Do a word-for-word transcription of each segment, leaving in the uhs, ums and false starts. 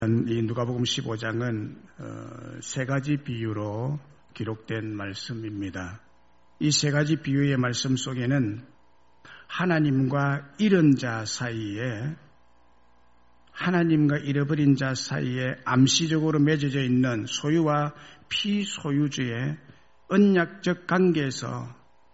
이 누가복음 십오 장은 세 가지 비유로 기록된 말씀입니다. 이 세 가지 비유의 말씀 속에는 하나님과 잃은 자 사이에 하나님과 잃어버린 자 사이에 암시적으로 맺어져 있는 소유와 피소유주의 언약적 관계에서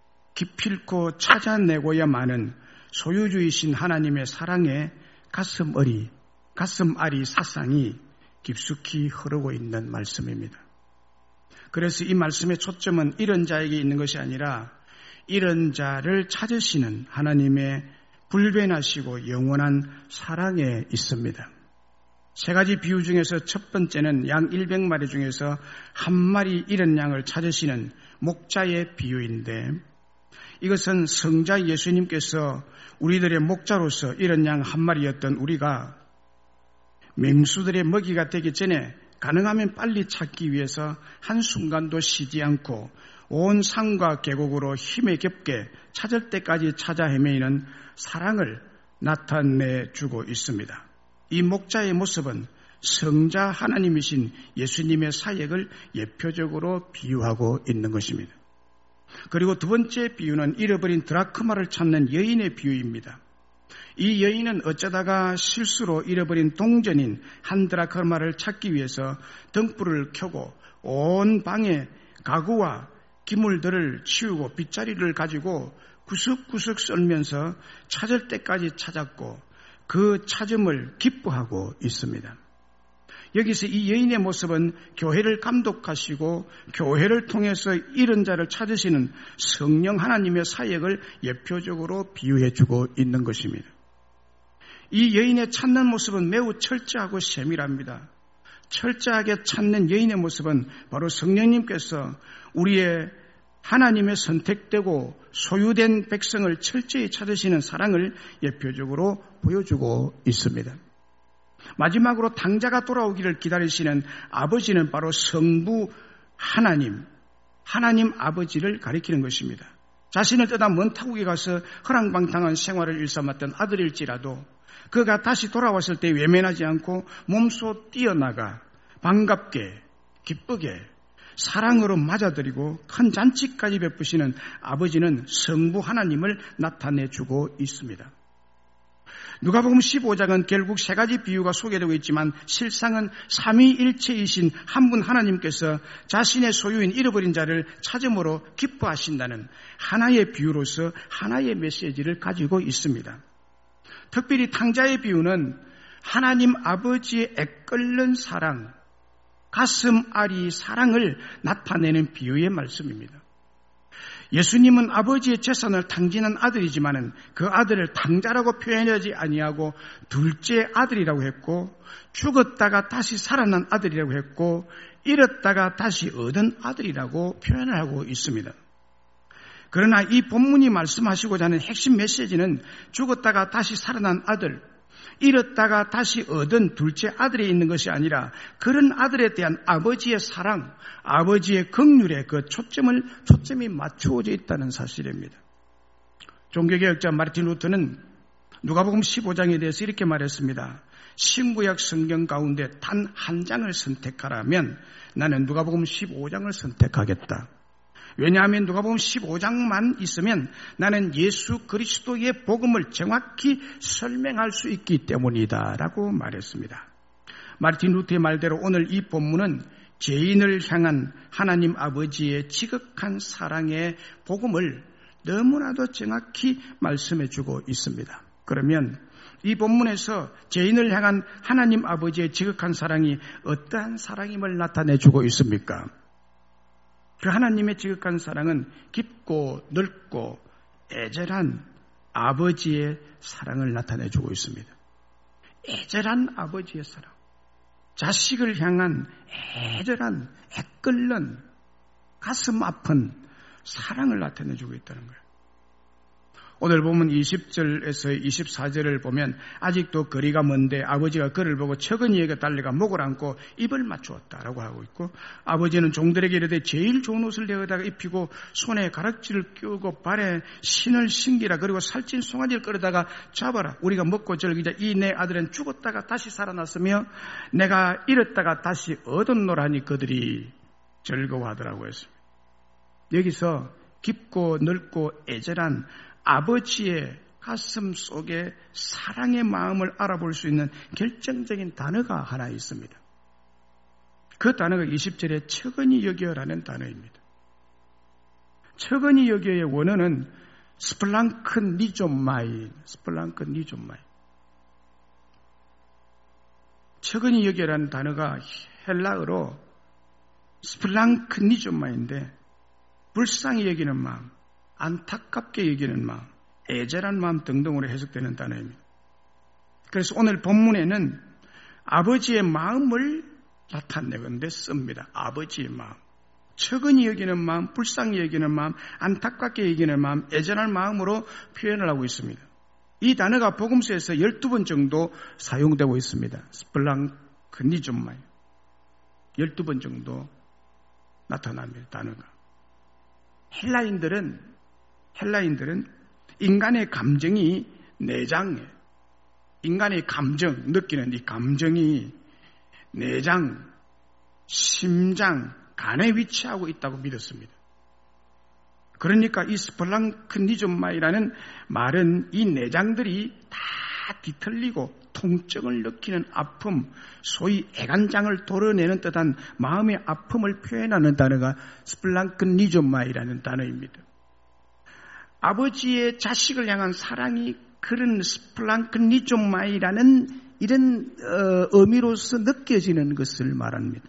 기필코 찾아내고야만은 소유주이신 하나님의 사랑의 가슴앓이, 가슴앓이 사상이 깊숙이 흐르고 있는 말씀입니다. 그래서 이 말씀의 초점은 이런 자에게 있는 것이 아니라 이런 자를 찾으시는 하나님의 불변하시고 영원한 사랑에 있습니다. 세 가지 비유 중에서 첫 번째는 양 일백 마리 중에서 한 마리 잃은 양을 찾으시는 목자의 비유인데, 이것은 성자 예수님께서 우리들의 목자로서 잃은 양 한 마리였던 우리가 맹수들의 먹이가 되기 전에 가능하면 빨리 찾기 위해서 한순간도 쉬지 않고 온 산과 계곡으로 힘에 겹게 찾을 때까지 찾아 헤매이는 사랑을 나타내주고 있습니다. 이 목자의 모습은 성자 하나님이신 예수님의 사역을 예표적으로 비유하고 있는 것입니다. 그리고 두 번째 비유는 잃어버린 드라크마를 찾는 여인의 비유입니다. 이 여인은 어쩌다가 실수로 잃어버린 동전인 한 드라크마를 찾기 위해서 등불을 켜고 온 방의 가구와 기물들을 치우고 빗자리를 가지고 구석구석 썰면서 찾을 때까지 찾았고 그 찾음을 기뻐하고 있습니다. 여기서 이 여인의 모습은 교회를 감독하시고 교회를 통해서 잃은 자를 찾으시는 성령 하나님의 사역을 예표적으로 비유해주고 있는 것입니다. 이 여인의 찾는 모습은 매우 철저하고 세밀합니다. 철저하게 찾는 여인의 모습은 바로 성령님께서 우리의 하나님의 선택되고 소유된 백성을 철저히 찾으시는 사랑을 예표적으로 보여주고 있습니다. 마지막으로 당자가 돌아오기를 기다리시는 아버지는 바로 성부 하나님, 하나님 아버지를 가리키는 것입니다. 자신을 떠나 먼 타국에 가서 허랑방탕한 생활을 일삼았던 아들일지라도 그가 다시 돌아왔을 때 외면하지 않고 몸소 뛰어나가 반갑게 기쁘게 사랑으로 맞아들이고 큰 잔치까지 베푸시는 아버지는 성부 하나님을 나타내주고 있습니다. 누가복음 십오 장은 결국 세 가지 비유가 소개되고 있지만 실상은 삼위일체이신 한 분 하나님께서 자신의 소유인 잃어버린 자를 찾음으로 기뻐하신다는 하나의 비유로서 하나의 메시지를 가지고 있습니다. 특별히 탕자의 비유는 하나님 아버지의 애끓는 사랑, 가슴앓이 사랑을 나타내는 비유의 말씀입니다. 예수님은 아버지의 재산을 탕진한 아들이지만 그 아들을 탕자라고 표현하지 아니하고 둘째 아들이라고 했고, 죽었다가 다시 살아난 아들이라고 했고, 잃었다가 다시 얻은 아들이라고 표현을 하고 있습니다. 그러나 이 본문이 말씀하시고자 하는 핵심 메시지는 죽었다가 다시 살아난 아들, 잃었다가 다시 얻은 둘째 아들에 있는 것이 아니라 그런 아들에 대한 아버지의 사랑, 아버지의 긍휼에 그 초점을, 초점이 맞추어져 있다는 사실입니다. 종교개혁자 마르틴 루터는 누가복음 십오 장에 대해서 이렇게 말했습니다. 신구약 성경 가운데 단 한 장을 선택하라면 나는 누가복음 십오 장을 선택하겠다. 왜냐하면 누가복음 십오 장만 있으면 나는 예수 그리스도의 복음을 정확히 설명할 수 있기 때문이다 라고 말했습니다. 마르틴 루터의 말대로 오늘 이 본문은 죄인을 향한 하나님 아버지의 지극한 사랑의 복음을 너무나도 정확히 말씀해주고 있습니다. 그러면 이 본문에서 죄인을 향한 하나님 아버지의 지극한 사랑이 어떠한 사랑임을 나타내주고 있습니까? 그 하나님의 지극한 사랑은 깊고 넓고 애절한 아버지의 사랑을 나타내주고 있습니다. 애절한 아버지의 사랑, 자식을 향한 애절한 애끓는 가슴 아픈 사랑을 나타내주고 있다는 거예요. 오늘 보면 이십 절에서 이십사 절을 보면 아직도 거리가 먼데 아버지가 그를 보고 척은이에게 달려가 목을 안고 입을 맞추었다라고 하고 있고, 아버지는 종들에게 이르되 제일 좋은 옷을 내어다가 입히고 손에 가락지를 끼우고 발에 신을 신기라. 그리고 살찐 송아지를 끌어다가 잡아라. 우리가 먹고 즐기자. 이 내 아들은 죽었다가 다시 살아났으며 내가 잃었다가 다시 얻었노라니 그들이 즐거워하더라고 했습니다. 여기서 깊고 넓고 애절한 아버지의 가슴 속에 사랑의 마음을 알아볼 수 있는 결정적인 단어가 하나 있습니다. 그 단어가 이십 절에 척은히 여겨라는 단어입니다. 척은히 여겨의 원어는 스플랑크 니존마이, 스플랑크 니존마이. 척은히 여겨라는 단어가 헬라어로 스플랑크 니존마인데 불쌍히 여기는 마음, 안타깝게 여기는 마음, 애절한 마음 등등으로 해석되는 단어입니다. 그래서 오늘 본문에는 아버지의 마음을 나타내건데 씁니다. 아버지의 마음. 척은히 여기는 마음, 불쌍히 여기는 마음, 안타깝게 여기는 마음, 애절한 마음으로 표현을 하고 있습니다. 이 단어가 복음서에서 열두 번 정도 사용되고 있습니다. 스플랑크 니존마이. 열두 번 정도 나타납니다. 단어가. 헬라인들은 헬라인들은 인간의 감정이 내장에, 인간의 감정, 느끼는 이 감정이 내장, 심장, 간에 위치하고 있다고 믿었습니다. 그러니까 이 스플랑크 니존마이라는 말은 이 내장들이 다 뒤틀리고 통증을 느끼는 아픔, 소위 애간장을 도려내는 듯한 마음의 아픔을 표현하는 단어가 스플랑크 니존마이라는 단어입니다. 아버지의 자식을 향한 사랑이 그런 스플랑크 니존마이라는 이런 어, 의미로서 느껴지는 것을 말합니다.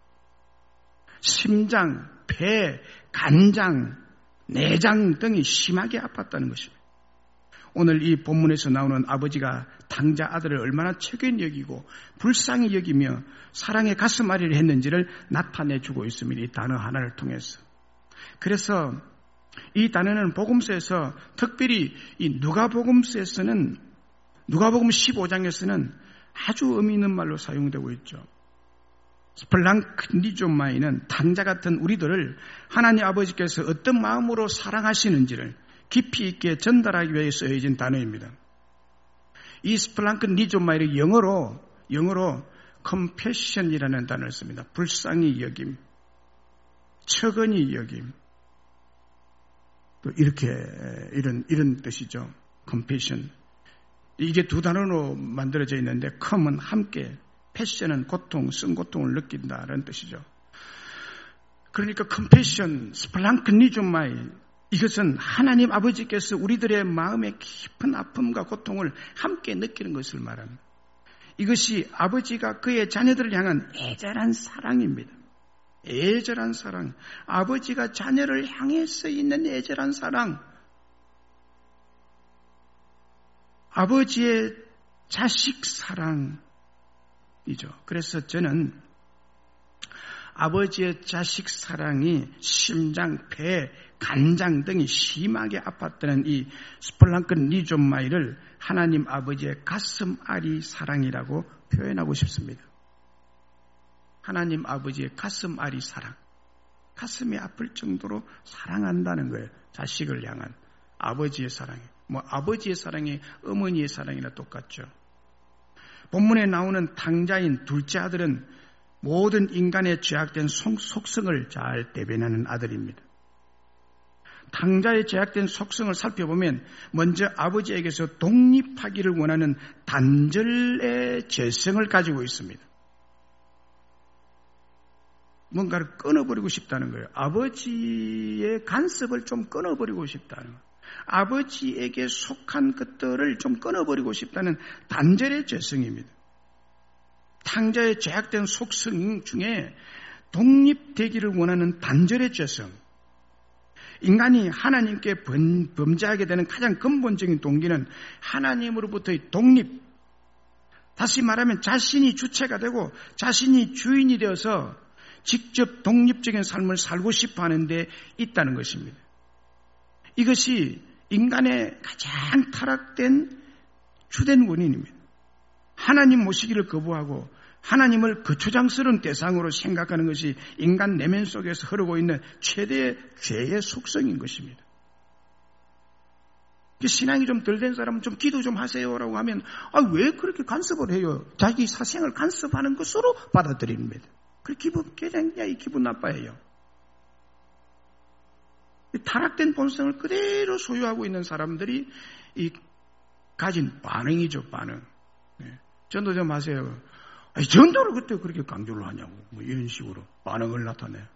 심장, 폐, 간장, 내장 등이 심하게 아팠다는 것입니다. 오늘 이 본문에서 나오는 아버지가 당자 아들을 얼마나 책임 여기고 불쌍히 여기며 사랑의 가슴앓이를 했는지를 나타내주고 있습니다. 이 단어 하나를 통해서. 그래서 이 단어는 복음서에서 특별히 이 누가복음서에서는 누가복음 십오 장에서는 아주 의미 있는 말로 사용되고 있죠. 스플랑크 니존마이는 당자 같은 우리들을 하나님 아버지께서 어떤 마음으로 사랑하시는지를 깊이 있게 전달하기 위해 쓰여진 단어입니다. 이 스플랑크 니존마이를 영어로 영어로 compassion이라는 단어를 씁니다. 불쌍히 여김, 척은히 여김. 또 이렇게 이런 이런 뜻이죠. compassion. 이게 두 단어로 만들어져 있는데 com은 함께, passion은 고통, 쓴 고통을 느낀다는 뜻이죠. 그러니까 compassion, 스플랑크 니존마이, 이것은 하나님 아버지께서 우리들의 마음의 깊은 아픔과 고통을 함께 느끼는 것을 말합니다. 이것이 아버지가 그의 자녀들을 향한 애절한 사랑입니다. 애절한 사랑. 아버지가 자녀를 향해서 있는 애절한 사랑. 아버지의 자식 사랑이죠. 그래서 저는 아버지의 자식 사랑이 심장, 폐, 간장 등이 심하게 아팠다는 이 스플랑크 니존마이를 하나님 아버지의 가슴앓이 사랑이라고 표현하고 싶습니다. 하나님 아버지의 가슴앓이 사랑. 가슴이 아플 정도로 사랑한다는 거예요. 자식을 향한 아버지의 사랑이. 뭐 아버지의 사랑이 어머니의 사랑이나 똑같죠. 본문에 나오는 당자인 둘째 아들은 모든 인간의 죄악된 속성을 잘 대변하는 아들입니다. 당자의 죄악된 속성을 살펴보면 먼저 아버지에게서 독립하기를 원하는 단절의 죄성을 가지고 있습니다. 뭔가를 끊어버리고 싶다는 거예요. 아버지의 간섭을 좀 끊어버리고 싶다는 거예요. 아버지에게 속한 것들을 좀 끊어버리고 싶다는 단절의 죄성입니다. 당자의 죄악된 속성 중에 독립되기를 원하는 단절의 죄성. 인간이 하나님께 범죄하게 되는 가장 근본적인 동기는 하나님으로부터의 독립. 다시 말하면 자신이 주체가 되고 자신이 주인이 되어서 직접 독립적인 삶을 살고 싶어 하는 데 있다는 것입니다. 이것이 인간의 가장 타락된 주된 원인입니다. 하나님 모시기를 거부하고 하나님을 거추장스러운 대상으로 생각하는 것이 인간 내면 속에서 흐르고 있는 최대의 죄의 속성인 것입니다. 신앙이 좀 덜 된 사람은 좀 기도 좀 하세요라고 하면 아, 왜 그렇게 간섭을 해요? 자기 사생을 간섭하는 것으로 받아들입니다. 그 기분 굉장히 기분 나빠해요. 타락된 본성을 그대로 소유하고 있는 사람들이 이 가진 반응이죠, 반응. 네. 전도 좀 하세요. 아니, 전도를 그때 그렇게 강조를 하냐고. 뭐 이런 식으로 반응을 나타내요.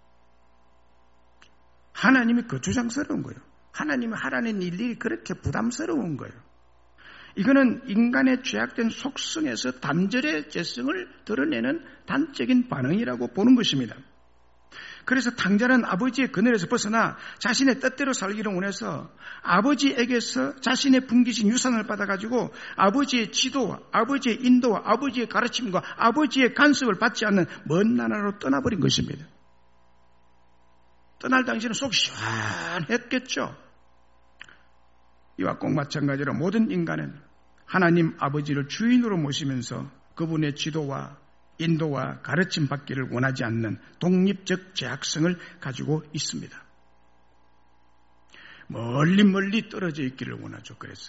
하나님이 거추장스러운 거예요. 하나님이 하라는 일이 그렇게 부담스러운 거예요. 이거는 인간의 죄악된 속성에서 단절의 죄성을 드러내는 단적인 반응이라고 보는 것입니다. 그래서 탕자는 아버지의 그늘에서 벗어나 자신의 뜻대로 살기를 원해서 아버지에게서 자신의 분기신 유산을 받아가지고 아버지의 지도와 아버지의 인도와 아버지의 가르침과 아버지의 간섭을 받지 않는 먼 나라로 떠나버린 것입니다. 떠날 당시는 속 시원했겠죠. 이와 꼭 마찬가지로 모든 인간은 하나님 아버지를 주인으로 모시면서 그분의 지도와 인도와 가르침 받기를 원하지 않는 독립적 제약성을 가지고 있습니다. 멀리 멀리 떨어져 있기를 원하죠. 그래서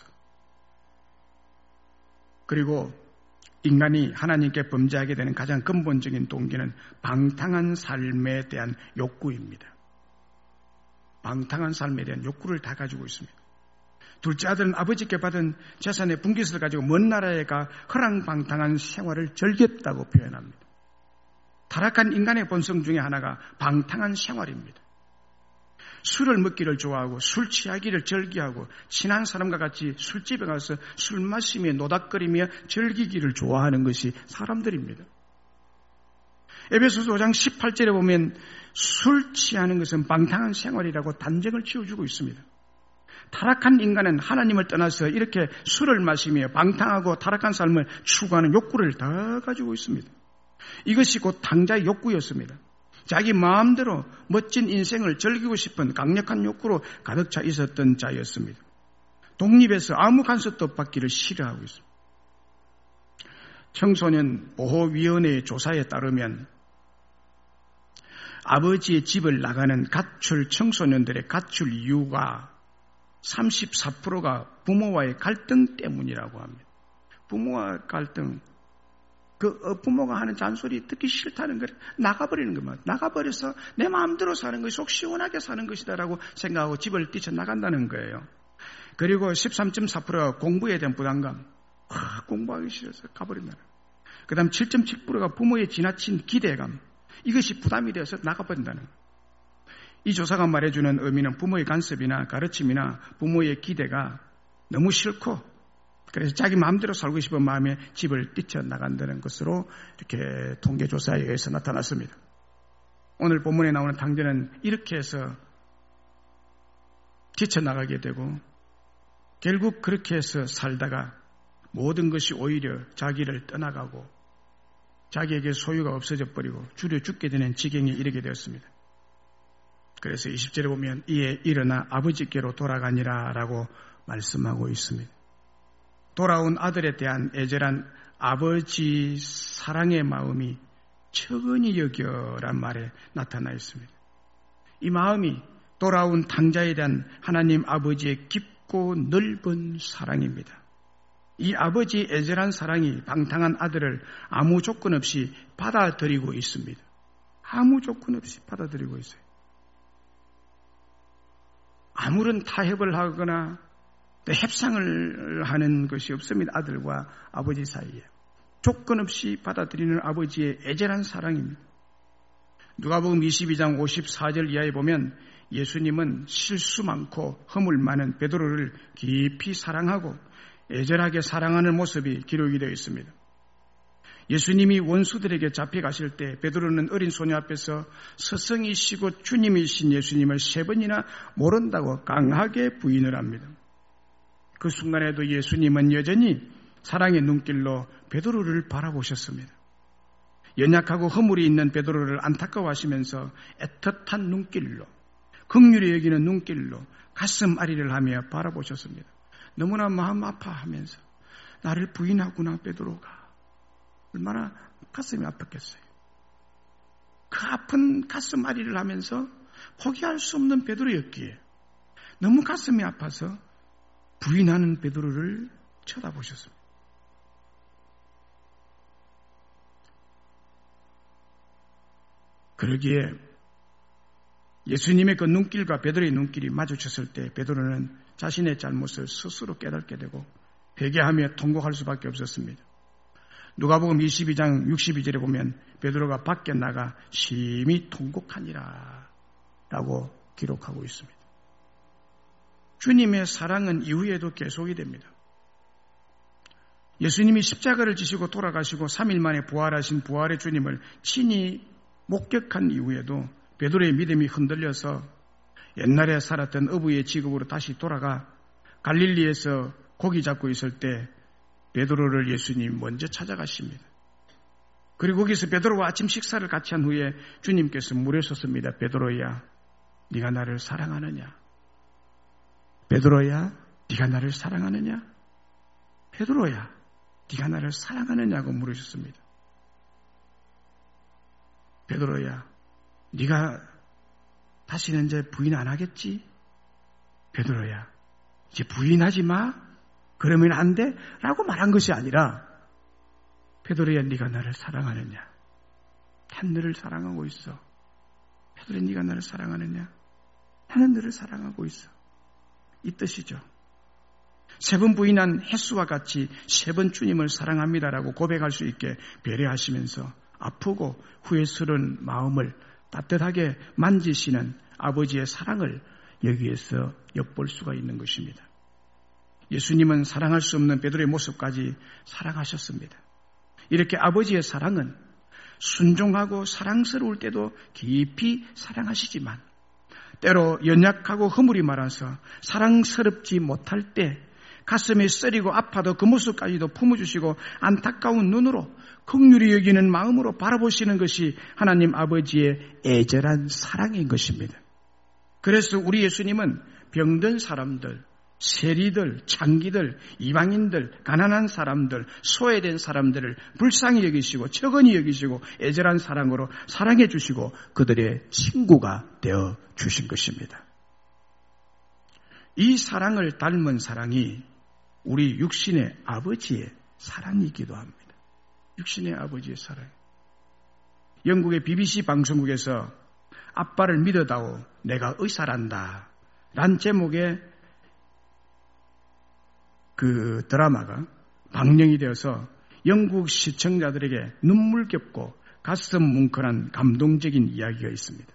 그리고 인간이 하나님께 범죄하게 되는 가장 근본적인 동기는 방탕한 삶에 대한 욕구입니다. 방탕한 삶에 대한 욕구를 다 가지고 있습니다. 둘째 아들은 아버지께 받은 재산의 분깃을 가지고 먼 나라에 가 허랑방탕한 생활을 즐겼다고 표현합니다. 타락한 인간의 본성 중에 하나가 방탕한 생활입니다. 술을 먹기를 좋아하고 술 취하기를 즐기하고 친한 사람과 같이 술집에 가서 술 마시며 노닥거리며 즐기기를 좋아하는 것이 사람들입니다. 에베소서 오 장 십팔 절에 보면 술 취하는 것은 방탕한 생활이라고 단정을 지어주고 있습니다. 타락한 인간은 하나님을 떠나서 이렇게 술을 마시며 방탕하고 타락한 삶을 추구하는 욕구를 다 가지고 있습니다. 이것이 곧 탕자의 욕구였습니다. 자기 마음대로 멋진 인생을 즐기고 싶은 강력한 욕구로 가득 차 있었던 자였습니다. 독립해서 아무 간섭도 받기를 싫어하고 있습니다. 청소년 보호위원회의 조사에 따르면 아버지의 집을 나가는 가출 청소년들의 가출 이유가 삼십사 퍼센트가 부모와의 갈등 때문이라고 합니다. 부모와 갈등, 그 부모가 하는 잔소리 듣기 싫다는 걸 나가버리는 겁니다. 나가버려서 내 마음대로 사는 것이 속 시원하게 사는 것이다라고 생각하고 집을 뛰쳐나간다는 거예요. 그리고 십삼 점 사 퍼센트가 공부에 대한 부담감, 아, 공부하기 싫어서 가버린다. 그 다음 칠 점 칠 퍼센트가 부모의 지나친 기대감, 이것이 부담이 되어서 나가버린다는 거예요. 이 조사가 말해주는 의미는 부모의 간섭이나 가르침이나 부모의 기대가 너무 싫고 그래서 자기 마음대로 살고 싶은 마음에 집을 뛰쳐나간다는 것으로 이렇게 통계조사에 의해서 나타났습니다. 오늘 본문에 나오는 탕자는 이렇게 해서 뛰쳐나가게 되고 결국 그렇게 해서 살다가 모든 것이 오히려 자기를 떠나가고 자기에게 소유가 없어져 버리고 줄여 죽게 되는 지경에 이르게 되었습니다. 그래서 이십 절에 보면 이에 일어나 아버지께로 돌아가니라 라고 말씀하고 있습니다. 돌아온 아들에 대한 애절한 아버지 사랑의 마음이 척은히 여겨란 말에 나타나 있습니다. 이 마음이 돌아온 탕자에 대한 하나님 아버지의 깊고 넓은 사랑입니다. 이 아버지의 애절한 사랑이 방탕한 아들을 아무 조건 없이 받아들이고 있습니다. 아무 조건 없이 받아들이고 있어요. 아무런 타협을 하거나 협상을 하는 것이 없습니다. 아들과 아버지 사이에. 조건 없이 받아들이는 아버지의 애절한 사랑입니다. 누가복음 이십이 장 오십사 절 이하에 보면 예수님은 실수 많고 허물 많은 베드로를 깊이 사랑하고 애절하게 사랑하는 모습이 기록이 되어 있습니다. 예수님이 원수들에게 잡혀가실 때 베드로는 어린 소녀 앞에서 스승이시고 주님이신 예수님을 세 번이나 모른다고 강하게 부인을 합니다. 그 순간에도 예수님은 여전히 사랑의 눈길로 베드로를 바라보셨습니다. 연약하고 허물이 있는 베드로를 안타까워하시면서 애틋한 눈길로 긍휼히 여기는 눈길로 가슴 아리를 하며 바라보셨습니다. 너무나 마음 아파하면서 나를 부인하구나 베드로가. 얼마나 가슴이 아팠겠어요. 그 아픈 가슴 아리를 하면서 포기할 수 없는 베드로였기에 너무 가슴이 아파서 부인하는 베드로를 쳐다보셨습니다. 그러기에 예수님의 그 눈길과 베드로의 눈길이 마주쳤을 때 베드로는 자신의 잘못을 스스로 깨닫게 되고 회개하며 통곡할 수밖에 없었습니다. 누가복음 이십이 장 육십이 절에 보면 베드로가 밖에 나가 심히 통곡하니라 라고 기록하고 있습니다. 주님의 사랑은 이후에도 계속이 됩니다. 예수님이 십자가를 지시고 돌아가시고 삼 일 만에 부활하신 부활의 주님을 친히 목격한 이후에도 베드로의 믿음이 흔들려서 옛날에 살았던 어부의 직업으로 다시 돌아가 갈릴리에서 고기 잡고 있을 때 베드로를 예수님 먼저 찾아가십니다. 그리고 거기서 베드로와 아침 식사를 같이 한 후에 주님께서 물으셨습니다. 베드로야, 네가 나를 사랑하느냐? 베드로야, 네가 나를 사랑하느냐? 베드로야, 네가 나를 사랑하느냐고 물으셨습니다. 베드로야, 네가 다시는 이제 부인 안 하겠지? 베드로야, 이제 부인하지 마. 그러면 안 돼? 라고 말한 것이 아니라 베드로야, 네가 나를 사랑하느냐? 난 너를 사랑하고 있어. 베드로야, 네가 나를 사랑하느냐? 나는 너를 사랑하고 있어. 이 뜻이죠. 세 번 부인한 횟수와 같이 세 번 주님을 사랑합니다라고 고백할 수 있게 배려하시면서 아프고 후회스러운 마음을 따뜻하게 만지시는 아버지의 사랑을 여기에서 엿볼 수가 있는 것입니다. 예수님은 사랑할 수 없는 베드로의 모습까지 사랑하셨습니다. 이렇게 아버지의 사랑은 순종하고 사랑스러울 때도 깊이 사랑하시지만 때로 연약하고 허물이 많아서 사랑스럽지 못할 때 가슴이 쓰리고 아파도 그 모습까지도 품어주시고 안타까운 눈으로 긍휼히 여기는 마음으로 바라보시는 것이 하나님 아버지의 애절한 사랑인 것입니다. 그래서 우리 예수님은 병든 사람들, 세리들, 장기들, 이방인들, 가난한 사람들, 소외된 사람들을 불쌍히 여기시고 척은히 여기시고 애절한 사랑으로 사랑해 주시고 그들의 친구가 되어 주신 것입니다. 이 사랑을 닮은 사랑이 우리 육신의 아버지의 사랑이기도 합니다. 육신의 아버지의 사랑. 영국의 비비씨 방송국에서 아빠를 믿어다오 내가 의사란다 란 제목의 그 드라마가 방영이 되어서 영국 시청자들에게 눈물겹고 가슴 뭉클한 감동적인 이야기가 있습니다.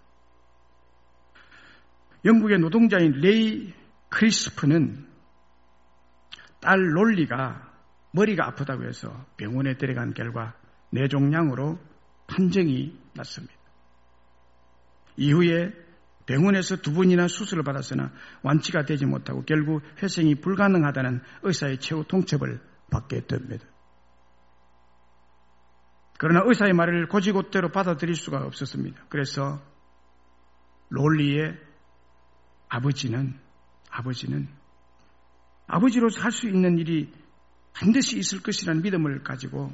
영국의 노동자인 레이 크리스프는 딸 롤리가 머리가 아프다고 해서 병원에 데려간 결과 뇌종양으로 판정이 났습니다. 이후에 병원에서 두 번이나 수술을 받았으나 완치가 되지 못하고 결국 회생이 불가능하다는 의사의 최후 통첩을 받게 됩니다. 그러나 의사의 말을 곧이곧대로 받아들일 수가 없었습니다. 그래서 롤리의 아버지는 아버지는 아버지로서 할 수 있는 일이 반드시 있을 것이라는 믿음을 가지고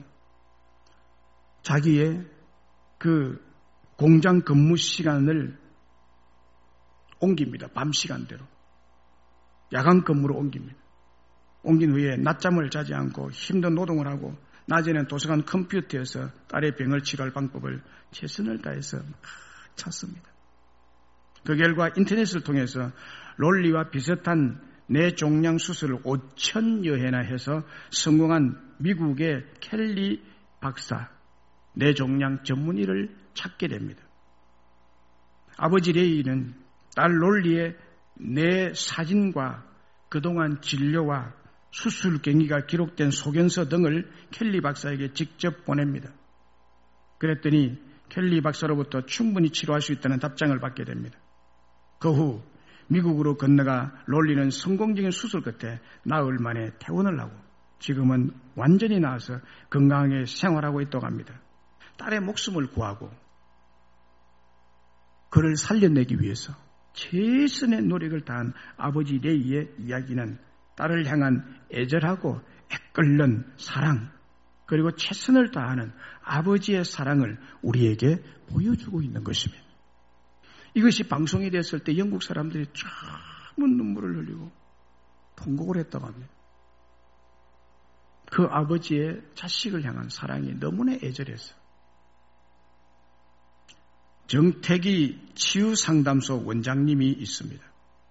자기의 그 공장 근무 시간을 옮깁니다. 밤 시간대로. 야간 근무로 옮깁니다. 옮긴 후에 낮잠을 자지 않고 힘든 노동을 하고 낮에는 도서관 컴퓨터에서 딸의 병을 치료할 방법을 최선을 다해서 막 찾습니다. 그 결과 인터넷을 통해서 롤리와 비슷한 뇌종양 수술을 오천여 회나 해서 성공한 미국의 켈리 박사, 뇌종양 전문의를 찾게 됩니다. 아버지 레이는 딸 롤리의 뇌 사진과 그동안 진료와 수술 경위가 기록된 소견서 등을 켈리 박사에게 직접 보냅니다. 그랬더니 켈리 박사로부터 충분히 치료할 수 있다는 답장을 받게 됩니다. 그 후 미국으로 건너가 롤리는 성공적인 수술 끝에 나흘 만에 퇴원을 하고 지금은 완전히 나아서 건강하게 생활하고 있다고 합니다. 딸의 목숨을 구하고 그를 살려내기 위해서 최선의 노력을 다한 아버지 레이의 이야기는 딸을 향한 애절하고 애끓는 사랑, 그리고 최선을 다하는 아버지의 사랑을 우리에게 보여주고 있는 것입니다. 이것이 방송이 됐을 때 영국 사람들이 참 눈물을 흘리고 통곡을 했다고 합니다. 그 아버지의 자식을 향한 사랑이 너무나 애절해서. 정택이 치유상담소 원장님이 있습니다.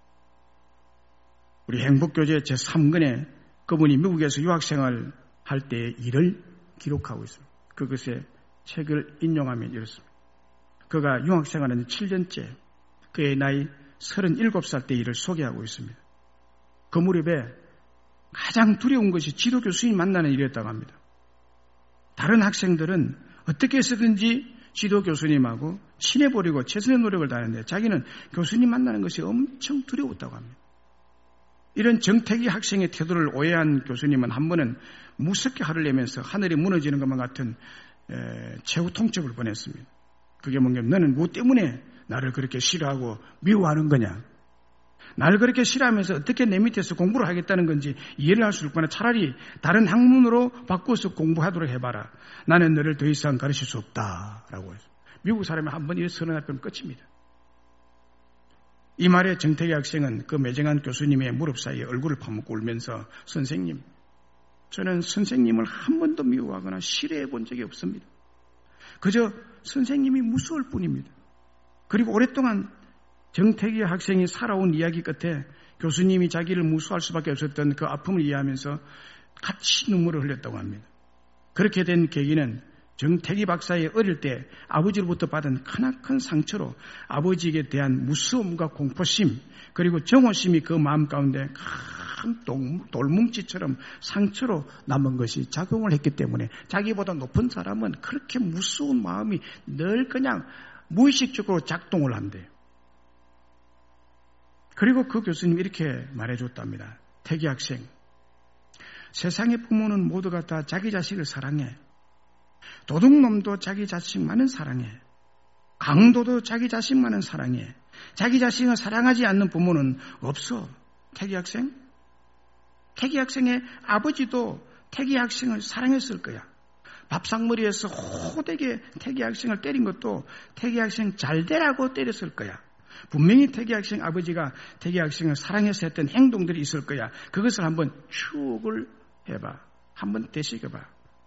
우리 행복교제 제삼 권에 그분이 미국에서 유학생활 할 때의 일을 기록하고 있습니다. 그것의 책을 인용하면 이렇습니다. 그가 유학생활은 칠 년째, 그의 나이 서른일곱 살 때 일을 소개하고 있습니다. 그 무렵에 가장 두려운 것이 지도 교수님 만나는 일이었다고 합니다. 다른 학생들은 어떻게 해서든지 지도 교수님하고 친해버리고 최선의 노력을 다하는데 자기는 교수님 만나는 것이 엄청 두려웠다고 합니다. 이런 정태기 학생의 태도를 오해한 교수님은 한 번은 무섭게 화를 내면서 하늘이 무너지는 것만 같은 최후 통첩을 보냈습니다. 그게 뭔가 너는 뭐 때문에 나를 그렇게 싫어하고 미워하는 거냐? 나를 그렇게 싫어하면서 어떻게 내 밑에서 공부를 하겠다는 건지 이해를 할 수 없거나 차라리 다른 학문으로 바꿔서 공부하도록 해봐라. 나는 너를 더 이상 가르칠 수 없다라고 해서 미국 사람이 한 번 이렇게 선언하면 끝입니다. 이 말에 정태기 학생은 그 매정한 교수님의 무릎 사이에 얼굴을 파묻고 울면서 선생님, 저는 선생님을 한 번도 미워하거나 싫어해 본 적이 없습니다. 그저 선생님이 무서울 뿐입니다. 그리고 오랫동안 정태기 학생이 살아온 이야기 끝에 교수님이 자기를 무서워할 수밖에 없었던 그 아픔을 이해하면서 같이 눈물을 흘렸다고 합니다. 그렇게 된 계기는 정태기 박사의 어릴 때 아버지로부터 받은 크나큰 상처로 아버지에 대한 무서움과 공포심 그리고 정오심이 그 마음 가운데 큰 돌뭉치처럼 상처로 남은 것이 작용을 했기 때문에 자기보다 높은 사람은 그렇게 무서운 마음이 늘 그냥 무의식적으로 작동을 한대요. 그리고 그 교수님이 이렇게 말해줬답니다. 태기 학생, 세상의 부모는 모두가 다 자기 자식을 사랑해. 도둑놈도 자기 자식만은 사랑해. 강도도 자기 자식만은 사랑해. 자기 자식을 사랑하지 않는 부모는 없어. 태기 학생? 태기 학생의 아버지도 태기 학생을 사랑했을 거야. 밥상머리에서 호되게 태기 학생을 때린 것도 태기 학생 잘 되라고 때렸을 거야. 분명히 태기 학생 아버지가 태기 학생을 사랑해서 했던 행동들이 있을 거야. 그것을 한번 추억을 해봐. 한번 되새겨봐.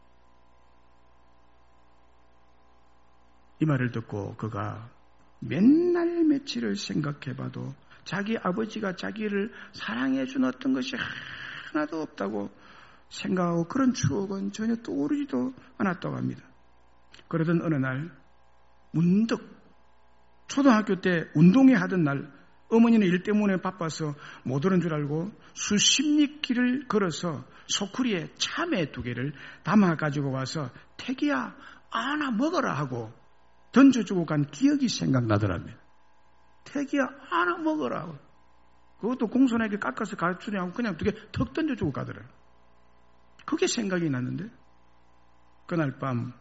이 말을 듣고 그가 맨날 며칠을 생각해봐도 자기 아버지가 자기를 사랑해준 어떤 것이 하나도 없다고 생각하고 그런 추억은 전혀 떠오르지도 않았다고 합니다. 그러던 어느 날 문득 초등학교 때 운동회 하던 날 어머니는 일 때문에 바빠서 못 오는 줄 알고 수십 리 길을 걸어서 소쿠리에 참외 두 개를 담아 가지고 와서 태기야 하나 먹어라 하고 던져주고 간 기억이 생각나더랍니다. 태기야 하나 먹어라 하고 그것도 공손하게 깎아서 가르치냐고 그냥 두 개 턱 던져주고 가더라고요. 그게 생각이 났는데 그날 밤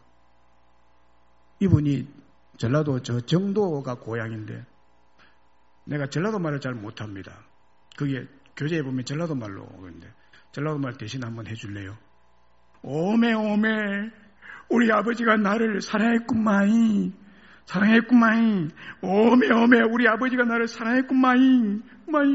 이분이 전라도 저 정도가 고향인데 내가 전라도 말을 잘 못합니다. 그게 교재에 보면 전라도 말로 오는데 전라도 말 대신 한번 해줄래요? 오메 오메 우리 아버지가 나를 사랑했구마이 사랑했구마이 오메 오메 우리 아버지가 나를 사랑했구마이 마이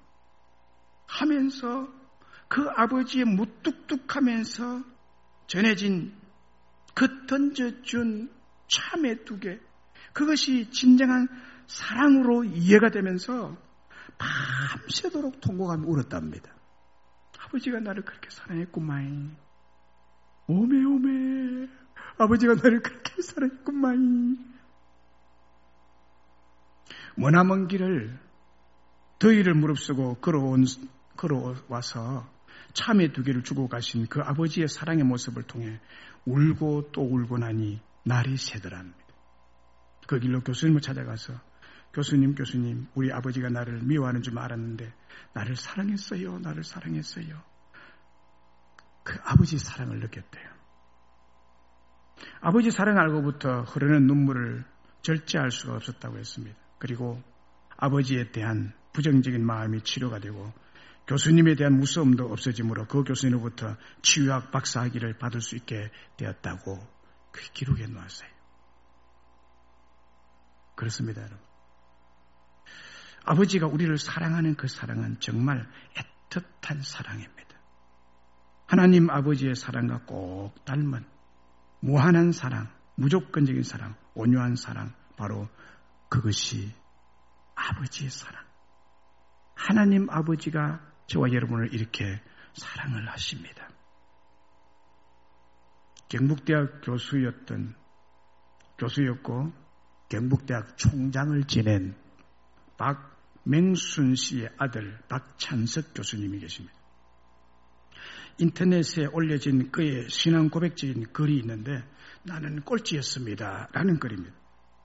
하면서 그 아버지의 무뚝뚝하면서 전해진 그 던져준 참외 두 개 그것이 진정한 사랑으로 이해가 되면서 밤새도록 통곡하며 울었답니다. 아버지가 나를 그렇게 사랑했구마이 오메 오메 아버지가 나를 그렇게 사랑했구마이. 머나먼 길을 더위를 무릅쓰고 걸어온, 걸어와서 참외 두 개를 주고 가신 그 아버지의 사랑의 모습을 통해 울고 또 울고 나니 날이 새더랍니다. 그 길로 교수님을 찾아가서 교수님 교수님 우리 아버지가 나를 미워하는 줄 알았는데 나를 사랑했어요. 나를 사랑했어요. 그 아버지 사랑을 느꼈대요. 아버지 사랑 알고부터 흐르는 눈물을 절제할 수가 없었다고 했습니다. 그리고 아버지에 대한 부정적인 마음이 치료가 되고 교수님에 대한 무서움도 없어지므로 그 교수님으로부터 치유학 박사학위를 받을 수 있게 되었다고 그 기록해 놓았어요. 그렇습니다, 여러분. 아버지가 우리를 사랑하는 그 사랑은 정말 애틋한 사랑입니다. 하나님 아버지의 사랑과 꼭 닮은 무한한 사랑, 무조건적인 사랑, 온유한 사랑, 바로 그것이 아버지의 사랑. 하나님 아버지가 저와 여러분을 이렇게 사랑을 하십니다. 경북대학 교수였던, 교수였고 경북대학 총장을 지낸 박맹순 씨의 아들 박찬석 교수님이 계십니다. 인터넷에 올려진 그의 신앙 고백적인 글이 있는데 나는 꼴찌였습니다 라는 글입니다.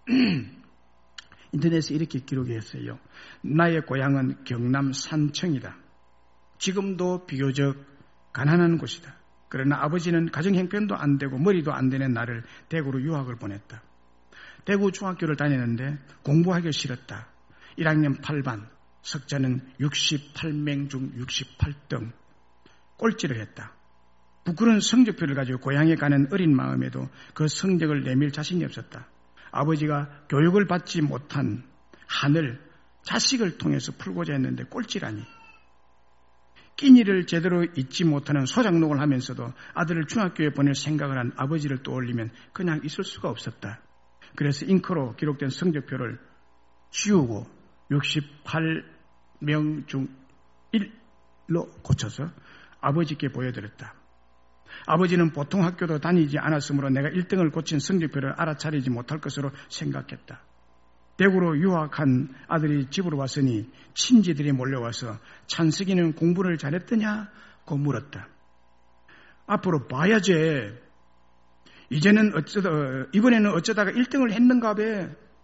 인터넷에 이렇게 기록했어요. 나의 고향은 경남 산청이다. 지금도 비교적 가난한 곳이다. 그러나 아버지는 가정 형편도 안 되고 머리도 안 되는 나를 대구로 유학을 보냈다. 대구 중학교를 다녔는데 공부하기 싫었다. 일 학년 팔 반, 석자는 육십팔 명 중 육십팔 등 꼴찌를 했다. 부끄러운 성적표를 가지고 고향에 가는 어린 마음에도 그 성적을 내밀 자신이 없었다. 아버지가 교육을 받지 못한 한을 자식을 통해서 풀고자 했는데 꼴찌라니. 끼니를 제대로 잊지 못하는 소장농을 하면서도 아들을 중학교에 보낼 생각을 한 아버지를 떠올리면 그냥 있을 수가 없었다. 그래서 잉크로 기록된 성적표를 지우고 육십팔 명 중 일로 고쳐서 아버지께 보여드렸다. 아버지는 보통 학교도 다니지 않았으므로 내가 일 등을 고친 성적표를 알아차리지 못할 것으로 생각했다. 대구로 유학한 아들이 집으로 왔으니 친지들이 몰려와서 찬석이는 공부를 잘했더냐고 물었다. 앞으로 봐야지. 이제는 어쩌다, 이번에는 어쩌다가 일 등을 했는가 봐.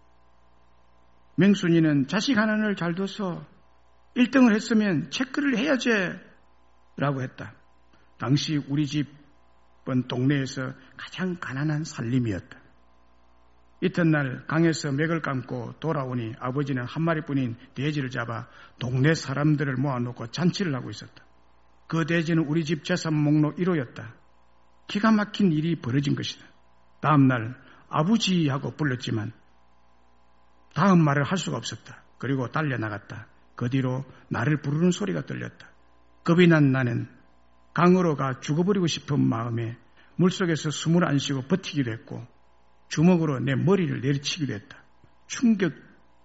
맹순이는 자식 하나를 잘 둬서 일 등을 했으면 체크를 해야지 라고 했다. 당시 우리 집은 동네에서 가장 가난한 살림이었다. 이튿날 강에서 맥을 감고 돌아오니 아버지는 한 마리뿐인 돼지를 잡아 동네 사람들을 모아놓고 잔치를 하고 있었다. 그 돼지는 우리 집 재산 목록 일 호였다. 기가 막힌 일이 벌어진 것이다. 다음날 아버지하고 불렀지만 다음 말을 할 수가 없었다. 그리고 달려나갔다. 그 뒤로 나를 부르는 소리가 들렸다. 겁이 난 나는 강으로 가 죽어버리고 싶은 마음에 물속에서 숨을 안 쉬고 버티기도 했고 주먹으로 내 머리를 내리치기도 했다. 충격적인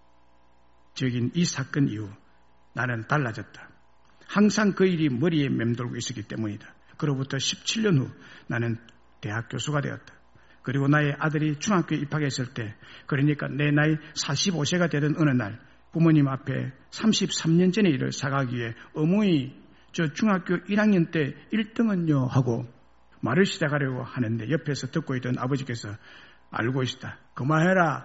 이 사건 이후 나는 달라졌다. 항상 그 일이 머리에 맴돌고 있었기 때문이다. 그로부터 십칠 년 후 나는 대학 교수가 되었다. 그리고 나의 아들이 중학교에 입학했을 때, 그러니까 내 나이 사십오 세가 되던 어느 날 부모님 앞에 삼십삼 년 전의 일을 사과하기 위해 어머니 저 중학교 일 학년 때 일 등은요 하고 말을 시작하려고 하는데 옆에서 듣고 있던 아버지께서 알고 있다. 그만해라.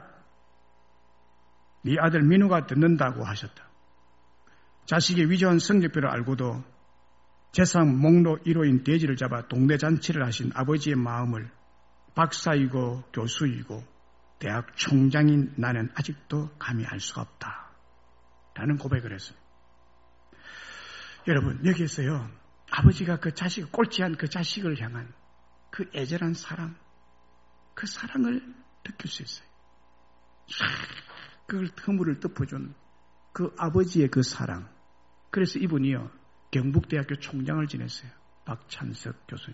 네 아들 민우가 듣는다고 하셨다. 자식의 위조한 성적표를 알고도 재산 목록 일 호인 돼지를 잡아 동네 잔치를 하신 아버지의 마음을 박사이고 교수이고 대학 총장인 나는 아직도 감히 알 수가 없다. 라는 고백을 했습니다. 여러분, 여기에서요, 아버지가 그 자식, 꼴찌한 그 자식을 향한 그 애절한 사랑, 그 사랑을 느낄 수 있어요. 그걸 허물을 덮어준 그 아버지의 그 사랑. 그래서 이분이요, 경북대학교 총장을 지냈어요. 박찬석 교수님.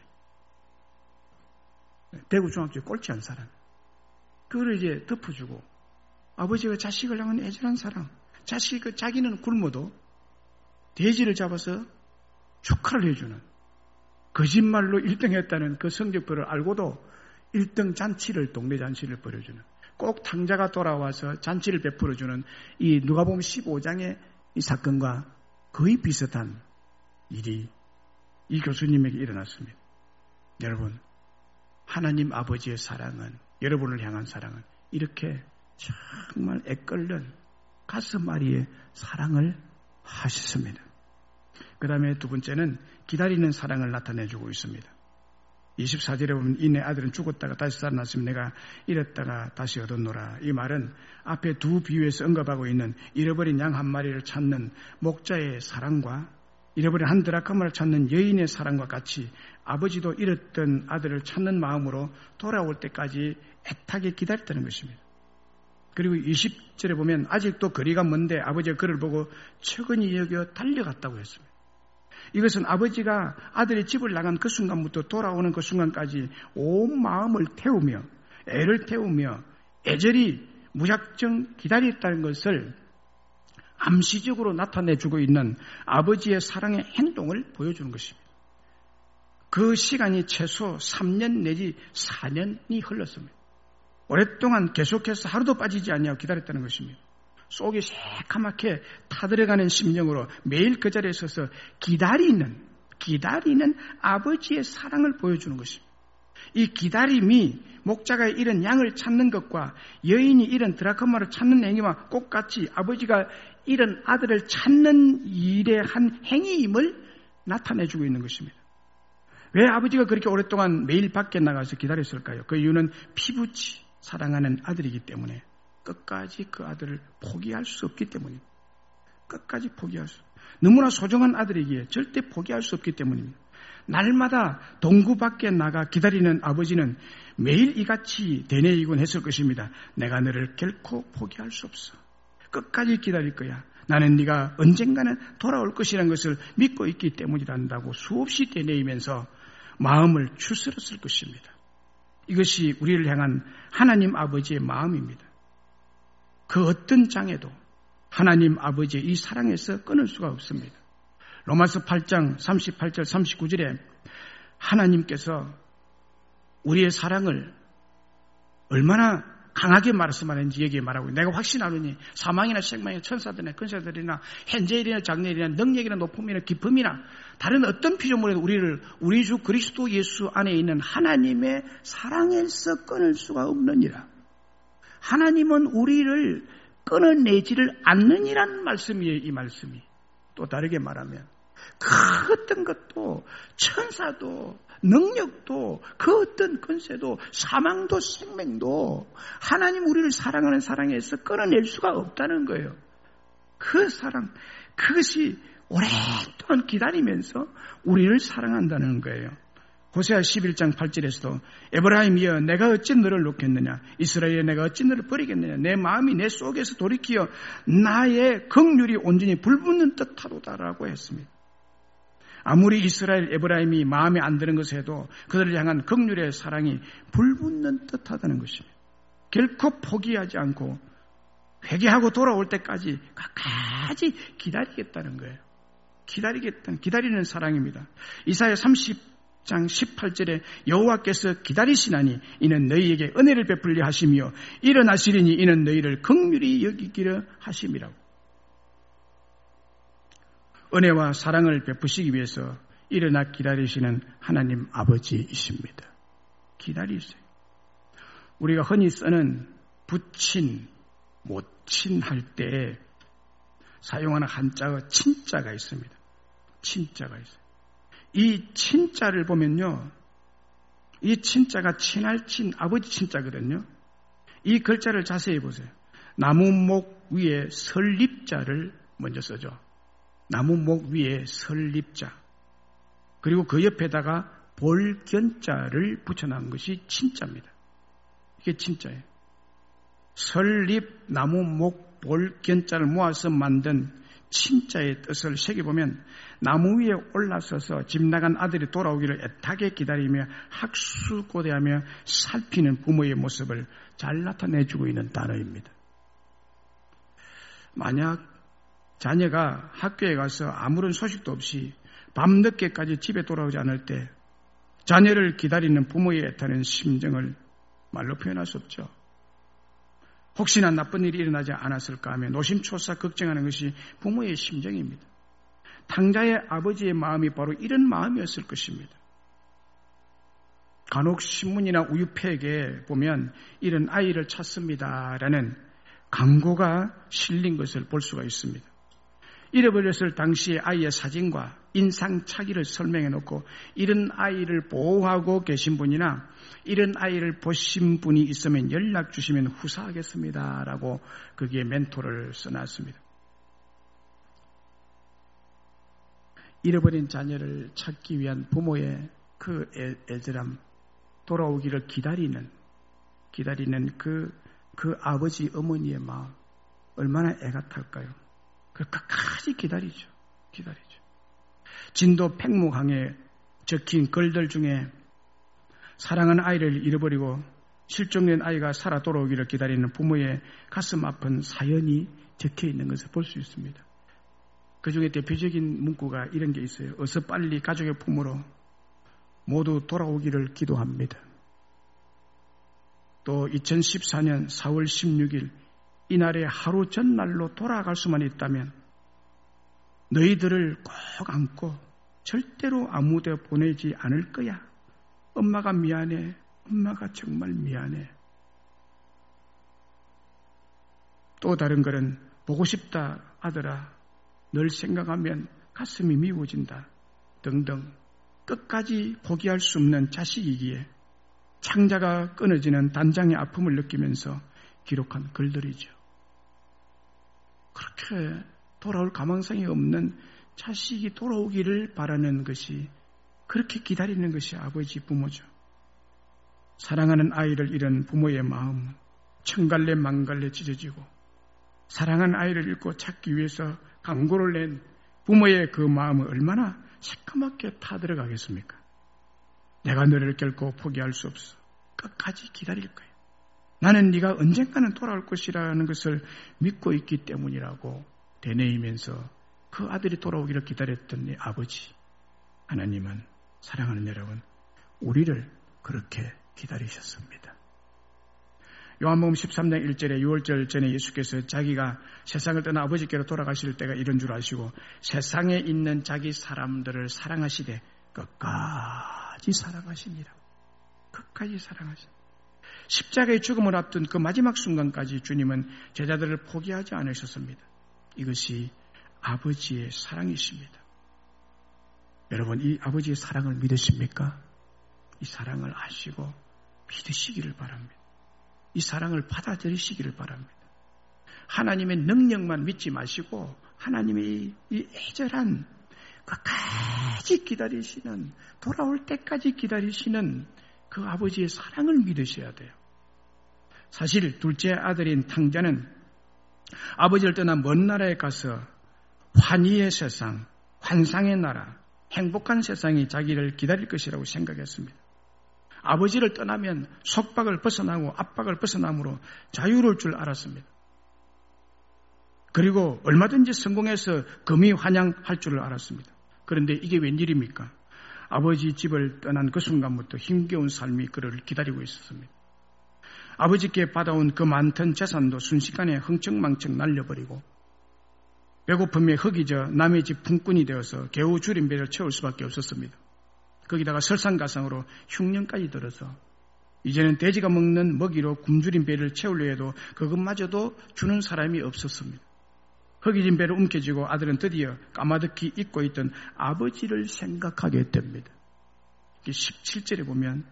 대구중학교에 꼴찌한 사람. 그걸 이제 덮어주고 아버지가 자식을 향한 애절한 사랑. 자식, 그 자기는 굶어도 돼지를 잡아서 축하를 해주는, 거짓말로 일 등 했다는 그 성적표를 알고도 일 등 잔치를, 동네 잔치를 벌여주는, 꼭 탕자가 돌아와서 잔치를 베풀어주는 이 누가복음 십오 장의 이 사건과 거의 비슷한 일이 이 교수님에게 일어났습니다. 여러분, 하나님 아버지의 사랑은, 여러분을 향한 사랑은 이렇게 정말 애끓는 가슴앓이의 사랑을 하셨습니다. 그 다음에 두 번째는 기다리는 사랑을 나타내주고 있습니다. 이십사 절에 보면 이내 아들은 죽었다가 다시 살아났으면 내가 잃었다가 다시 얻었노라. 이 말은 앞에 두 비유에서 언급하고 있는 잃어버린 양 한 마리를 찾는 목자의 사랑과 잃어버린 한 드라크마를 찾는 여인의 사랑과 같이 아버지도 잃었던 아들을 찾는 마음으로 돌아올 때까지 애타게 기다렸다는 것입니다. 그리고 이십 절에 보면 아직도 거리가 먼데 아버지가 그를 보고 측은히 여겨 달려갔다고 했습니다. 이것은 아버지가 아들의 집을 나간 그 순간부터 돌아오는 그 순간까지 온 마음을 태우며 애를 태우며 애절히 무작정 기다렸다는 것을 암시적으로 나타내주고 있는 아버지의 사랑의 행동을 보여주는 것입니다. 그 시간이 최소 삼 년 내지 사 년이 흘렀습니다. 오랫동안 계속해서 하루도 빠지지 않냐고 기다렸다는 것입니다. 속이 새카맣게 타들어가는 심령으로 매일 그 자리에 서서 기다리는 기다리는 아버지의 사랑을 보여주는 것입니다. 이 기다림이 목자가 잃은 양을 찾는 것과 여인이 잃은 드라크마를 찾는 행위와 똑같이 아버지가 잃은 아들을 찾는 일의 한 행위임을 나타내주고 있는 것입니다. 왜 아버지가 그렇게 오랫동안 매일 밖에 나가서 기다렸을까요? 그 이유는 피부치 사랑하는 아들이기 때문에 끝까지 그 아들을 포기할 수 없기 때문입니다. 끝까지 포기할 수 너무나 소중한 아들이기에 절대 포기할 수 없기 때문입니다. 날마다 동구 밖에 나가 기다리는 아버지는 매일 이같이 되뇌이곤 했을 것입니다. 내가 너를 결코 포기할 수 없어. 끝까지 기다릴 거야. 나는 네가 언젠가는 돌아올 것이라는 것을 믿고 있기 때문이란다고 수없이 되뇌이면서 마음을 추스렸을 것입니다. 이것이 우리를 향한 하나님 아버지의 마음입니다. 그 어떤 장애도 하나님 아버지의 이 사랑에서 끊을 수가 없습니다. 로마서 팔 장 삼십팔 절 삼십구 절에 하나님께서 우리의 사랑을 얼마나 강하게 말씀하는지 여기에 말하고 내가 확신하노니 사망이나 생명이나 천사들이나 근사들이나 현재일이나 장래일이나 능력이나 높음이나 기쁨이나 다른 어떤 피조물에도 우리를 우리 주 그리스도 예수 안에 있는 하나님의 사랑에서 끊을 수가 없느니라. 하나님은 우리를 끊어내지를 않느니라는 말씀이에요. 이 말씀이. 또 다르게 말하면 그 어떤 것도 천사도 능력도 그 어떤 권세도 사망도 생명도 하나님 우리를 사랑하는 사랑에서 끊어낼 수가 없다는 거예요. 그 사랑, 그것이 오랫동안 기다리면서 우리를 사랑한다는 거예요. 호세아 십일 장 팔 절에서도 에브라임이여 내가 어찌 너를 놓겠느냐, 이스라엘에 내가 어찌 너를 버리겠느냐, 내 마음이 내 속에서 돌이키어 나의 긍휼이 온전히 불붙는 듯하도다라고 했습니다. 아무리 이스라엘 에브라임이 마음에 안 드는 것을 해도 그들을 향한 긍휼의 사랑이 불붙는 듯하다는 것입니다. 결코 포기하지 않고 회개하고 돌아올 때까지 끝까지 기다리겠다는 거예요. 기다리겠다는, 기다리는 사랑입니다. 이사야 삼십 장 십팔 절에 여호와께서 기다리시나니 이는 너희에게 은혜를 베풀려 하시며 일어나시리니 이는 너희를 긍휼히 여기기려 하심이라고. 은혜와 사랑을 베푸시기 위해서 일어나 기다리시는 하나님 아버지이십니다. 기다리세요. 우리가 흔히 쓰는 부친, 모친 할 때 사용하는 한자어 친자가 있습니다. 친자가 있어요. 이 친자를 보면요, 이 친자가 친할 친, 아버지 친자거든요. 이 글자를 자세히 보세요. 나무목 위에 설립자를 먼저 써죠. 나무목 위에 설립자, 그리고 그 옆에다가 볼견자를 붙여놓은 것이 친자입니다. 이게 친자예요. 설립, 나무목, 볼견자를 모아서 만든 친자의 뜻을 새겨보면 나무 위에 올라서서 집 나간 아들이 돌아오기를 애타게 기다리며 학수고대하며 살피는 부모의 모습을 잘 나타내주고 있는 단어입니다. 만약 자녀가 학교에 가서 아무런 소식도 없이 밤늦게까지 집에 돌아오지 않을 때 자녀를 기다리는 부모의 애타는 심정을 말로 표현할 수 없죠. 혹시나 나쁜 일이 일어나지 않았을까 하며 노심초사 걱정하는 것이 부모의 심정입니다. 탕자의 아버지의 마음이 바로 이런 마음이었을 것입니다. 간혹 신문이나 우유팩에 보면 이런 아이를 찾습니다라는 광고가 실린 것을 볼 수가 있습니다. 잃어버렸을 당시의 아이의 사진과 인상착의를 설명해 놓고 이런 아이를 보호하고 계신 분이나 이런 아이를 보신 분이 있으면 연락 주시면 후사하겠습니다 라고 거기에 멘토를 써놨습니다. 잃어버린 자녀를 찾기 위한 부모의 그 애절함, 돌아오기를 기다리는 기다리는 그, 그 아버지 어머니의 마음 얼마나 애가 탈까요? 그 끝까지 기다리죠. 기다리죠. 진도 팽목항에 적힌 글들 중에 사랑하는 아이를 잃어버리고 실종된 아이가 살아 돌아오기를 기다리는 부모의 가슴 아픈 사연이 적혀 있는 것을 볼 수 있습니다. 그 중에 대표적인 문구가 이런 게 있어요. 어서 빨리 가족의 품으로 모두 돌아오기를 기도합니다. 또 이천십사 년 사월 십육일 이날의 하루 전날로 돌아갈 수만 있다면 너희들을 꼭 안고 절대로 아무데 보내지 않을 거야. 엄마가 미안해. 엄마가 정말 미안해. 또 다른 글은 보고 싶다 아들아. 널 생각하면 가슴이 미워진다. 등등 끝까지 포기할 수 없는 자식이기에 창자가 끊어지는 단장의 아픔을 느끼면서 기록한 글들이죠. 그렇게 돌아올 가망성이 없는 자식이 돌아오기를 바라는 것이, 그렇게 기다리는 것이 아버지 부모죠. 사랑하는 아이를 잃은 부모의 마음 천갈래 만갈래 찢어지고, 사랑하는 아이를 잃고 찾기 위해서 강고를 낸 부모의 그 마음은 얼마나 새까맣게 타들어가겠습니까? 내가 너를 결코 포기할 수 없어. 끝까지 기다릴 거야. 나는 네가 언젠가는 돌아올 것이라는 것을 믿고 있기 때문이라고 되뇌이면서 그 아들이 돌아오기를 기다렸던 이 아버지 하나님은, 사랑하는 여러분, 우리를 그렇게 기다리셨습니다. 요한복음 십삼 장 일 절에 유월절 전에 예수께서 자기가 세상을 떠나 아버지께로 돌아가실 때가 이런 줄 아시고 세상에 있는 자기 사람들을 사랑하시되 끝까지 사랑하시니라. 끝까지 사랑하시니라. 십자가의 죽음을 앞둔 그 마지막 순간까지 주님은 제자들을 포기하지 않으셨습니다. 이것이 아버지의 사랑이십니다. 여러분, 이 아버지의 사랑을 믿으십니까? 이 사랑을 아시고 믿으시기를 바랍니다. 이 사랑을 받아들이시기를 바랍니다. 하나님의 능력만 믿지 마시고 하나님의 이 애절한 끝까지 기다리시는, 돌아올 때까지 기다리시는 그 아버지의 사랑을 믿으셔야 돼요. 사실 둘째 아들인 탕자는 아버지를 떠나 먼 나라에 가서 환희의 세상, 환상의 나라, 행복한 세상이 자기를 기다릴 것이라고 생각했습니다. 아버지를 떠나면 속박을 벗어나고 압박을 벗어남으로 자유로울 줄 알았습니다. 그리고 얼마든지 성공해서 금이 환양할 줄을 알았습니다. 그런데 이게 웬일입니까? 아버지 집을 떠난 그 순간부터 힘겨운 삶이 그를 기다리고 있었습니다. 아버지께 받아온 그 많던 재산도 순식간에 흥청망청 날려버리고 배고픔에 흙이져 남의 집 품꾼이 되어서 겨우 줄인 배를 채울 수밖에 없었습니다. 거기다가 설상가상으로 흉년까지 들어서 이제는 돼지가 먹는 먹이로 굶주린 배를 채우려 해도 그것마저도 주는 사람이 없었습니다. 흙이진 배를 움켜쥐고 아들은 드디어 까마득히 잊고 있던 아버지를 생각하게 됩니다. 십칠 절에 보면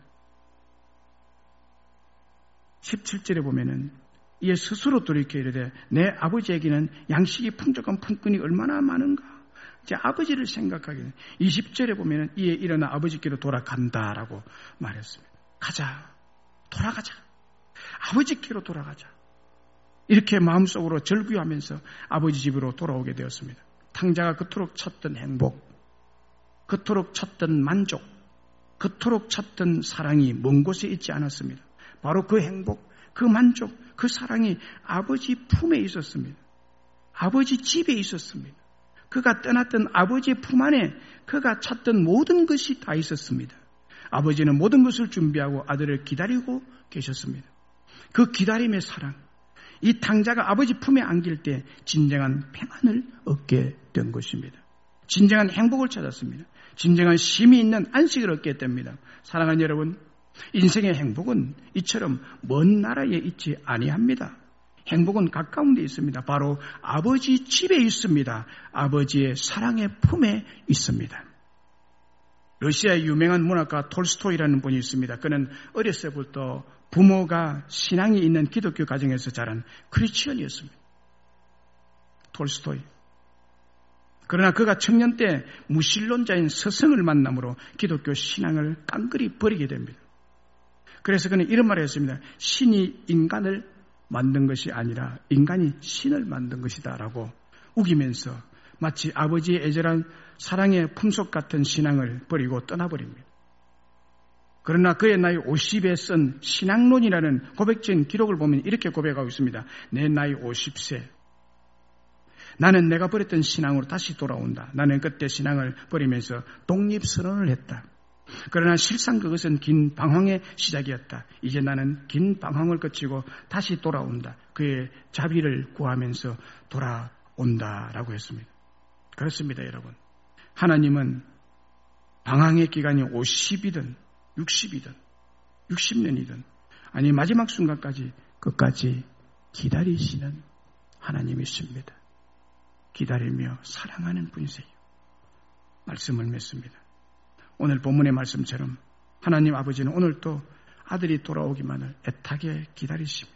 십칠 절에 보면은 이에 스스로 돌이켜 이르되 내 아버지에게는 양식이 풍족한 품꾼이 얼마나 많은가. 이제 아버지를 생각하기는 이십 절에 보면 이에 일어나 아버지께로 돌아간다라고 말했습니다. 가자. 돌아가자. 아버지께로 돌아가자. 이렇게 마음속으로 절규하면서 아버지 집으로 돌아오게 되었습니다. 탕자가 그토록 찾던 행복, 그토록 찾던 만족, 그토록 찾던 사랑이 먼 곳에 있지 않았습니다. 바로 그 행복, 그 만족, 그 사랑이 아버지 품에 있었습니다. 아버지 집에 있었습니다. 그가 떠났던 아버지의 품 안에 그가 찾던 모든 것이 다 있었습니다. 아버지는 모든 것을 준비하고 아들을 기다리고 계셨습니다. 그 기다림의 사랑, 이 탕자가 아버지 품에 안길 때 진정한 평안을 얻게 된 것입니다. 진정한 행복을 찾았습니다. 진정한 쉼이 있는 안식을 얻게 됩니다. 사랑하는 여러분, 인생의 행복은 이처럼 먼 나라에 있지 아니합니다. 행복은 가까운 데 있습니다. 바로 아버지 집에 있습니다. 아버지의 사랑의 품에 있습니다. 러시아의 유명한 문학가 톨스토이라는 분이 있습니다. 그는 어렸을 때부터 부모가 신앙이 있는 기독교 가정에서 자란 크리스천이었습니다. 톨스토이. 그러나 그가 청년 때 무신론자인 서성을 만남으로 기독교 신앙을 깡그리 버리게 됩니다. 그래서 그는 이런 말을 했습니다. 신이 인간을 만든 것이 아니라 인간이 신을 만든 것이다 라고 우기면서 마치 아버지의 애절한 사랑의 품속 같은 신앙을 버리고 떠나버립니다. 그러나 그의 나이 오십에 쓴 신앙론이라는 고백적인 기록을 보면 이렇게 고백하고 있습니다. 내 나이 오십 세. 나는 내가 버렸던 신앙으로 다시 돌아온다. 나는 그때 신앙을 버리면서 독립선언을 했다. 그러나 실상 그것은 긴 방황의 시작이었다. 이제 나는 긴 방황을 거치고 다시 돌아온다. 그의 자비를 구하면서 돌아온다라고 했습니다. 그렇습니다, 여러분. 하나님은 방황의 기간이 오십이든 육십이든 육십 년이든 아니 마지막 순간까지 끝까지 기다리시는 하나님이십니다. 기다리며 사랑하는 분이세요. 말씀을 맺습니다. 오늘 본문의 말씀처럼 하나님 아버지는 오늘도 아들이 돌아오기만을 애타게 기다리십니다.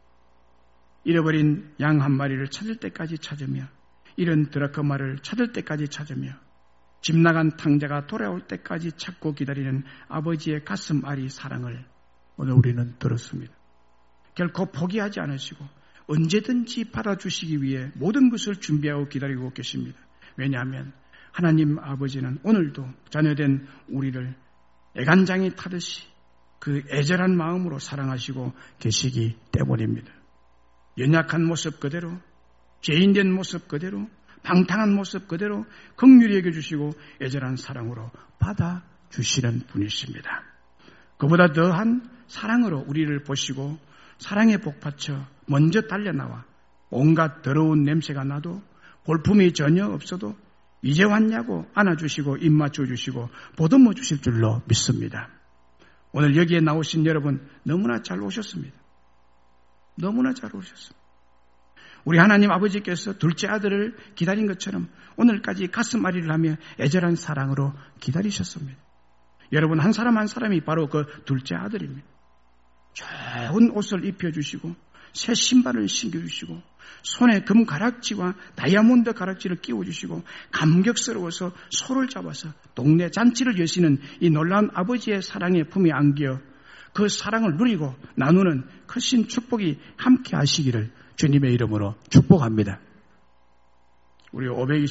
잃어버린 양 한 마리를 찾을 때까지 찾으며 잃은 드라크마를 찾을 때까지 찾으며 집 나간 탕자가 돌아올 때까지 찾고 기다리는 아버지의 가슴 아리 사랑을 오늘 우리는 들었습니다. 결코 포기하지 않으시고 언제든지 받아주시기 위해 모든 것을 준비하고 기다리고 계십니다. 왜냐하면 하나님 아버지는 오늘도 자녀된 우리를 애간장이 타듯이 그 애절한 마음으로 사랑하시고 계시기 때문입니다. 연약한 모습 그대로, 죄인된 모습 그대로, 방탕한 모습 그대로 긍휼히 여겨주시고 애절한 사랑으로 받아주시는 분이십니다. 그보다 더한 사랑으로 우리를 보시고 사랑에 복받쳐 먼저 달려나와 온갖 더러운 냄새가 나도 볼품이 전혀 없어도 이제 왔냐고 안아주시고 입 맞춰주시고 보듬어 주실 줄로 믿습니다. 오늘 여기에 나오신 여러분 너무나 잘 오셨습니다. 너무나 잘 오셨습니다. 우리 하나님 아버지께서 둘째 아들을 기다린 것처럼 오늘까지 가슴앓이를 하며 애절한 사랑으로 기다리셨습니다. 여러분 한 사람 한 사람이 바로 그 둘째 아들입니다. 좋은 옷을 입혀주시고 새 신발을 신겨주시고 손에 금 가락지와 다이아몬드 가락지를 끼워주시고 감격스러워서 소를 잡아서 동네 잔치를 여시는 이 놀라운 아버지의 사랑의 품에 안겨 그 사랑을 누리고 나누는 크신 축복이 함께 하시기를 주님의 이름으로 축복합니다. 우리 오백이십